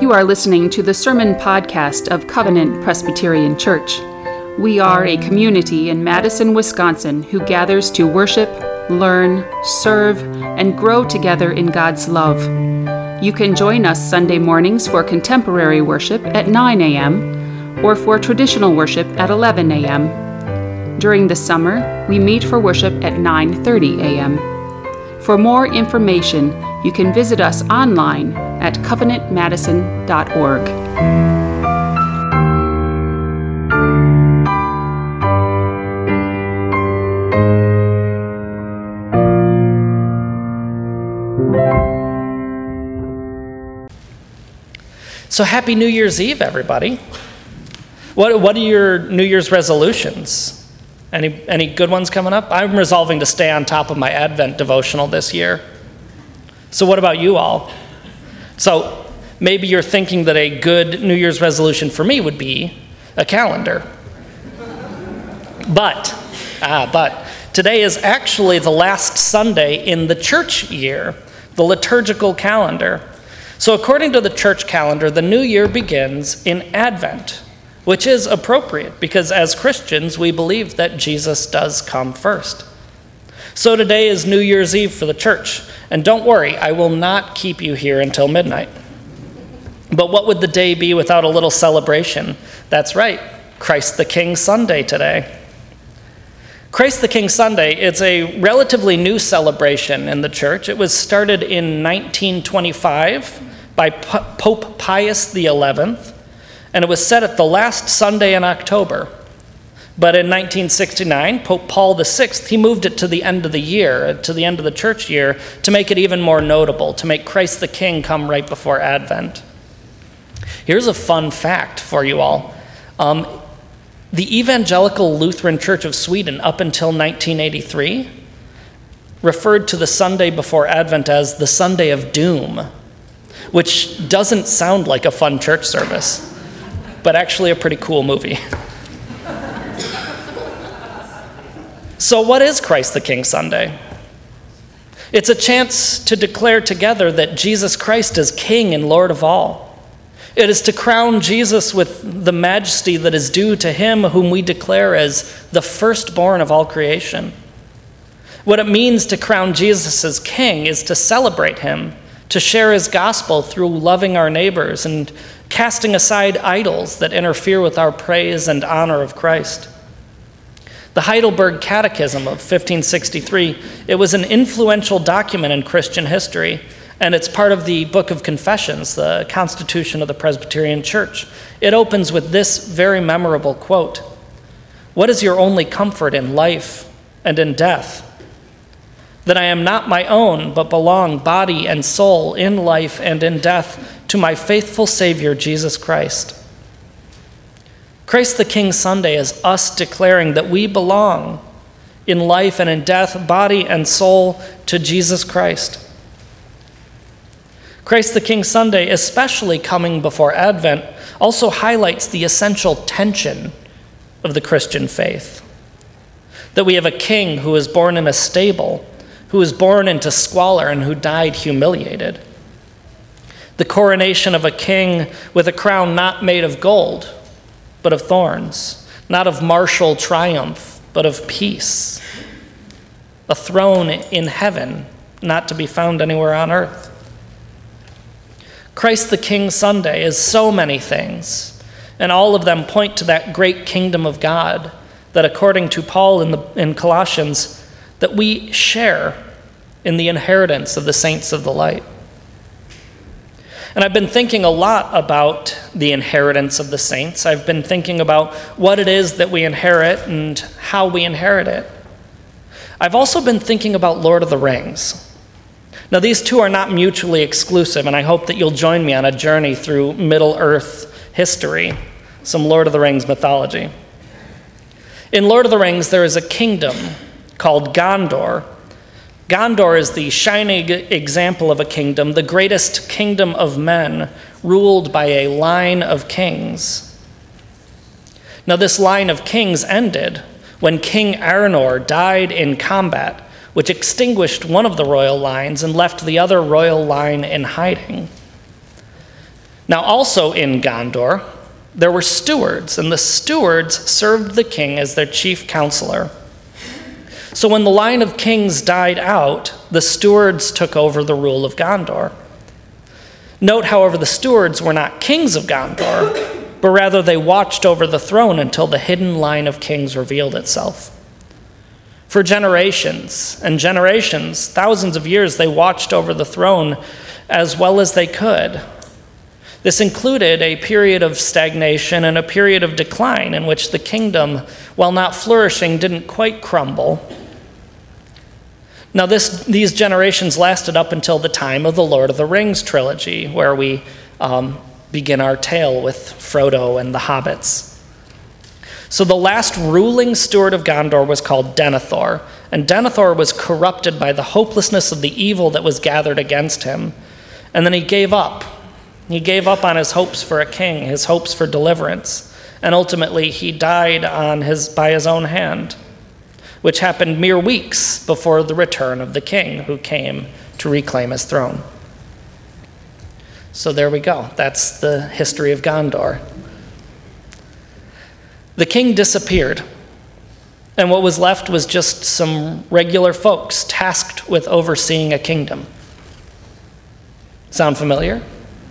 You are listening to the sermon podcast of Covenant Presbyterian Church. We are a community in Madison, Wisconsin who gathers to worship, learn, serve, and grow together in God's love. You can join us Sunday mornings for contemporary worship at 9 a.m. or for traditional worship at 11 a.m. During the summer, we meet for worship at 9:30 a.m. For more information, you can visit us online at covenantmadison.org. So happy New Year's Eve, everybody. What are your New Year's resolutions? Any good ones coming up? I'm resolving to stay on top of my Advent devotional this year. So what about you all? So maybe you're thinking that a good New Year's resolution for me would be a calendar. But today is actually the last Sunday in the church year, the liturgical calendar. So according to the church calendar, the new year begins in Advent, which is appropriate because as Christians, we believe that Jesus does come first. So today is New Year's Eve for the church, and don't worry, I will not keep you here until midnight. But what would the day be without a little celebration? That's right, Christ the King Sunday today. Christ the King Sunday, it's a relatively new celebration in the church. It was started in 1925 by Pope Pius XI, and it was set at the last Sunday in October. But in 1969, Pope Paul VI, he moved it to the end of the year, to the end of the church year, to make it even more notable, to make Christ the King come right before Advent. Here's a fun fact for you all. The Evangelical Lutheran Church of Sweden, up until 1983, referred to the Sunday before Advent as the Sunday of Doom, which doesn't sound like a fun church service, but actually a pretty cool movie. So what is Christ the King Sunday? It's a chance to declare together that Jesus Christ is King and Lord of all. It is to crown Jesus with the majesty that is due to him whom we declare as the firstborn of all creation. What it means to crown Jesus as King is to celebrate him, to share his gospel through loving our neighbors and casting aside idols that interfere with our praise and honor of Christ. The Heidelberg Catechism of 1563, it was an influential document in Christian history, and it's part of the Book of Confessions, the Constitution of the Presbyterian Church. It opens with this very memorable quote: "What is your only comfort in life and in death? That I am not my own, but belong body and soul in life and in death to my faithful Savior, Jesus Christ." Christ the King Sunday is us declaring that we belong in life and in death, body and soul, to Jesus Christ. Christ the King Sunday, especially coming before Advent, also highlights the essential tension of the Christian faith. That we have a king who was born in a stable, who was born into squalor, and who died humiliated. The coronation of a king with a crown not made of gold, but of thorns, not of martial triumph, but of peace. A throne in heaven, not to be found anywhere on earth. Christ the King Sunday is so many things, and all of them point to that great kingdom of God that, according to Paul in Colossians, that we share in the inheritance of the saints of the light. And I've been thinking a lot about the inheritance of the saints. I've been thinking about what it is that we inherit and how we inherit it. I've also been thinking about Lord of the Rings. Now, these two are not mutually exclusive, and I hope that you'll join me on a journey through Middle-earth history, some Lord of the Rings mythology. In Lord of the Rings, there is a kingdom called Gondor. Gondor is the shining example of a kingdom, the greatest kingdom of men, ruled by a line of kings. Now, this line of kings ended when King Arnor died in combat, which extinguished one of the royal lines and left the other royal line in hiding. Now also in Gondor, there were stewards, and the stewards served the king as their chief counselor. So when the line of kings died out, the stewards took over the rule of Gondor. Note, however, the stewards were not kings of Gondor, but rather they watched over the throne until the hidden line of kings revealed itself. For generations and generations, thousands of years, they watched over the throne as well as they could. This included a period of stagnation and a period of decline in which the kingdom, while not flourishing, didn't quite crumble. Now, these generations lasted up until the time of the Lord of the Rings trilogy, where we begin our tale with Frodo and the hobbits. So the last ruling steward of Gondor was called Denethor, and Denethor was corrupted by the hopelessness of the evil that was gathered against him. And then he gave up. He gave up on his hopes for a king, his hopes for deliverance, and ultimately he died by his own hand, which happened mere weeks before the return of the king who came to reclaim his throne. So there we go. That's the history of Gondor. The king disappeared, and what was left was just some regular folks tasked with overseeing a kingdom. Sound familiar?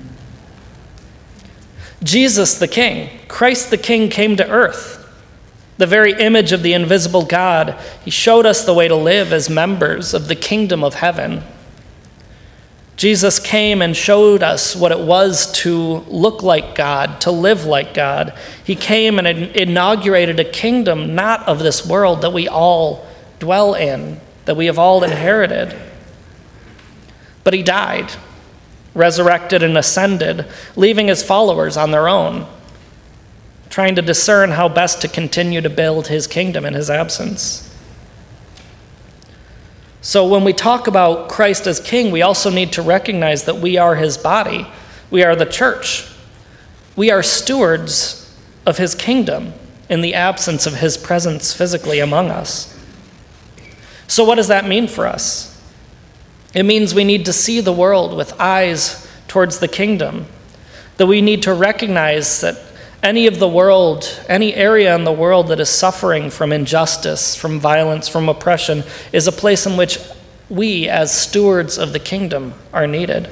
Jesus the King, Christ the King, came to earth. The very image of the invisible God. He showed us the way to live as members of the kingdom of heaven. Jesus came and showed us what it was to look like God, to live like God. He came and inaugurated a kingdom not of this world that we all dwell in, that we have all inherited. But he died, resurrected and ascended, leaving his followers on their own, trying to discern how best to continue to build his kingdom in his absence. So when we talk about Christ as king, we also need to recognize that we are his body. We are the church. We are stewards of his kingdom in the absence of his presence physically among us. So what does that mean for us? It means we need to see the world with eyes towards the kingdom, that we need to recognize that any area in the world that is suffering from injustice, from violence, from oppression, is a place in which we, as stewards of the kingdom, are needed.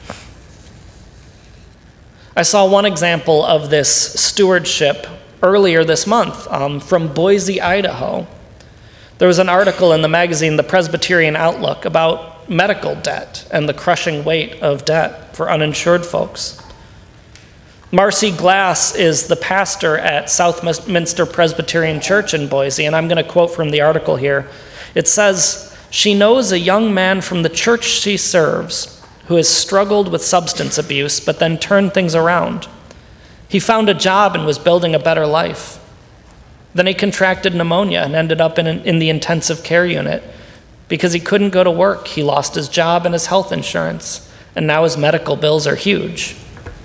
I saw one example of this stewardship earlier this month from Boise, Idaho. There was an article in the magazine, The Presbyterian Outlook, about medical debt and the crushing weight of debt for uninsured folks. Marcy Glass is the pastor at Southminster Presbyterian Church in Boise, and I'm going to quote from the article here. It says, "She knows a young man from the church she serves who has struggled with substance abuse but then turned things around. He found a job and was building a better life. Then he contracted pneumonia and ended up in the intensive care unit. Because he couldn't go to work, he lost his job and his health insurance, and now his medical bills are huge."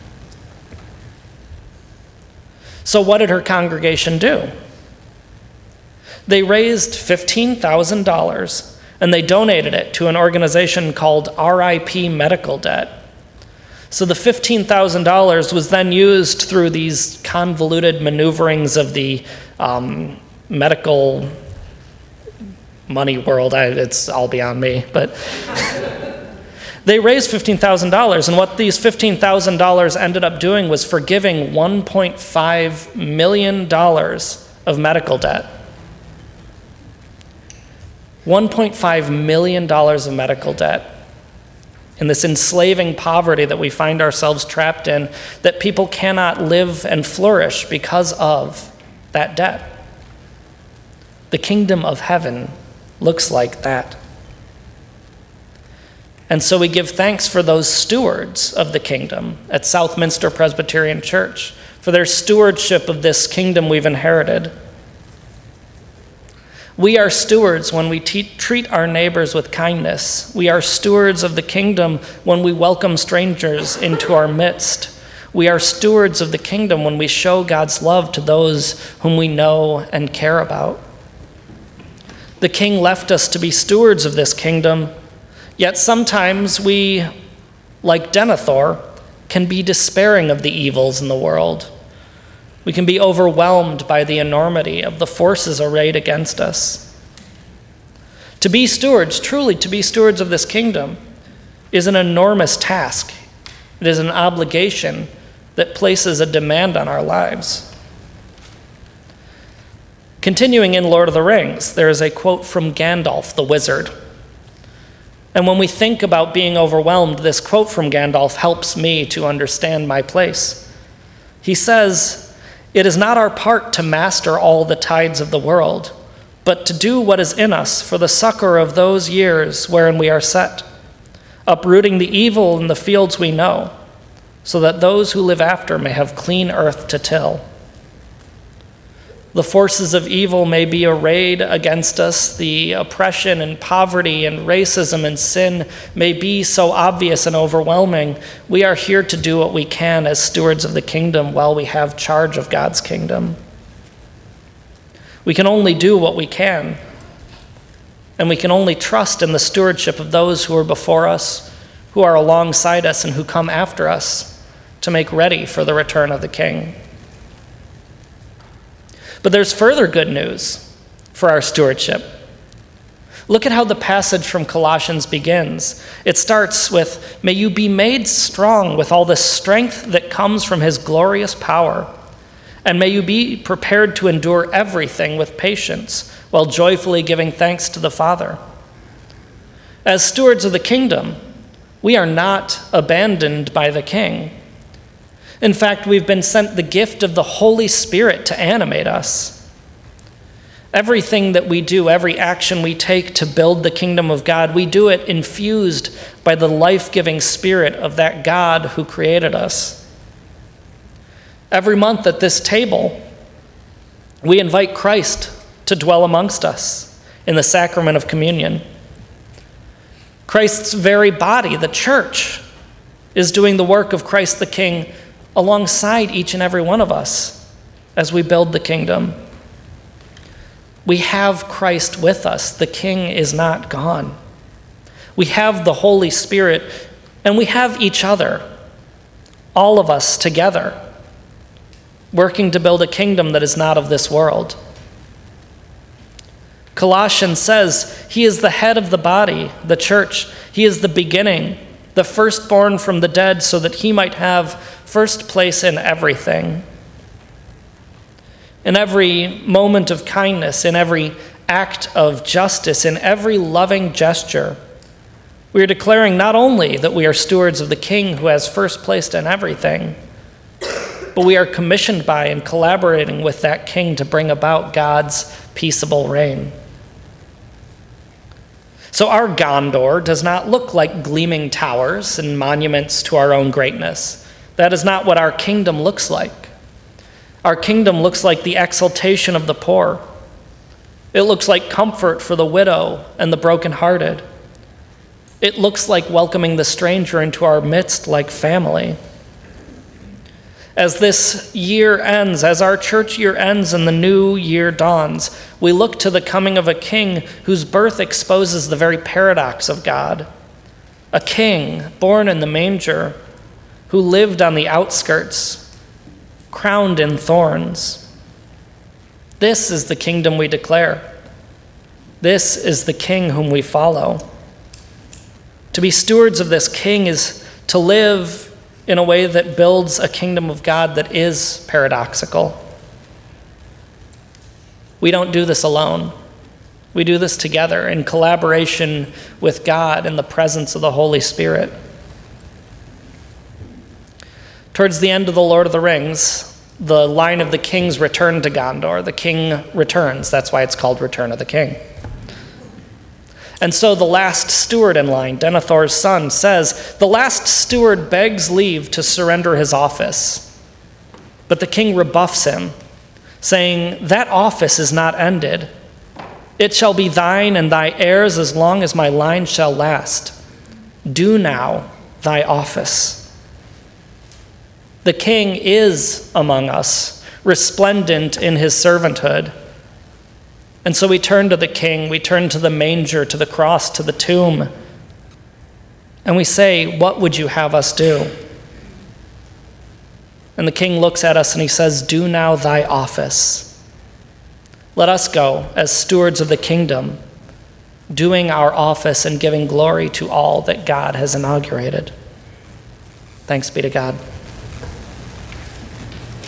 So what did her congregation do? They raised $15,000 and they donated it to an organization called RIP Medical Debt. So the $15,000 was then used through these convoluted maneuverings of the medical money world. It's all beyond me, but they raised $15,000, and what these $15,000 ended up doing was forgiving $1.5 million of medical debt. $1.5 million of medical debt in this enslaving poverty that we find ourselves trapped in, that people cannot live and flourish because of that debt. The kingdom of heaven looks like that. And so we give thanks for those stewards of the kingdom at Southminster Presbyterian Church, for their stewardship of this kingdom we've inherited. We are stewards when we treat our neighbors with kindness. We are stewards of the kingdom when we welcome strangers into our midst. We are stewards of the kingdom when we show God's love to those whom we know and care about. The king left us to be stewards of this kingdom. Yet sometimes we, like Denethor, can be despairing of the evils in the world. We can be overwhelmed by the enormity of the forces arrayed against us. To be stewards, truly to be stewards of this kingdom, is an enormous task. It is an obligation that places a demand on our lives. Continuing in Lord of the Rings, there is a quote from Gandalf the wizard. And when we think about being overwhelmed, this quote from Gandalf helps me to understand my place. He says, "It is not our part to master all the tides of the world, but to do what is in us for the succor of those years wherein we are set, uprooting the evil in the fields we know, so that those who live after may have clean earth to till." The forces of evil may be arrayed against us. The oppression and poverty and racism and sin may be so obvious and overwhelming. We are here to do what we can as stewards of the kingdom while we have charge of God's kingdom. We can only do what we can, and we can only trust in the stewardship of those who are before us, who are alongside us, and who come after us to make ready for the return of the King. But there's further good news for our stewardship. Look at how the passage from Colossians begins. It starts with, "May you be made strong with all the strength that comes from his glorious power, and may you be prepared to endure everything with patience, while joyfully giving thanks to the Father." As stewards of the kingdom, we are not abandoned by the King. In fact, we've been sent the gift of the Holy Spirit to animate us. Everything that we do, every action we take to build the kingdom of God, we do it infused by the life-giving Spirit of that God who created us. Every month at this table, we invite Christ to dwell amongst us in the sacrament of communion. Christ's very body, the church, is doing the work of Christ the King alongside each and every one of us as we build the kingdom. We have Christ with us. The King is not gone. We have the Holy Spirit, and we have each other, all of us together, working to build a kingdom that is not of this world. Colossians says he is the head of the body, the church. He is the beginning, the firstborn from the dead, so that he might have first place in everything. In every moment of kindness, in every act of justice, in every loving gesture, we are declaring not only that we are stewards of the King who has first place in everything, but we are commissioned by and collaborating with that King to bring about God's peaceable reign. So our Gondor does not look like gleaming towers and monuments to our own greatness. That is not what our kingdom looks like. Our kingdom looks like the exaltation of the poor. It looks like comfort for the widow and the brokenhearted. It looks like welcoming the stranger into our midst like family. As this year ends, as our church year ends and the new year dawns, we look to the coming of a King whose birth exposes the very paradox of God. A King born in the manger, who lived on the outskirts, crowned in thorns. This is the kingdom we declare. This is the King whom we follow. To be stewards of this King is to live in a way that builds a kingdom of God that is paradoxical. We don't do this alone. We do this together in collaboration with God in the presence of the Holy Spirit. Towards the end of The Lord of the Rings, the line of the king's return to Gondor. The king returns. That's why it's called Return of the King. And so the last steward in line, Denethor's son, says, the last steward begs leave to surrender his office. But the king rebuffs him, saying, that office is not ended. It shall be thine and thy heirs as long as my line shall last. Do now thy office. The king is among us, resplendent in his servanthood. And so we turn to the king, we turn to the manger, to the cross, to the tomb, and we say, what would you have us do? And the king looks at us and he says, "Do now thy office." Let us go as stewards of the kingdom, doing our office and giving glory to all that God has inaugurated. Thanks be to God.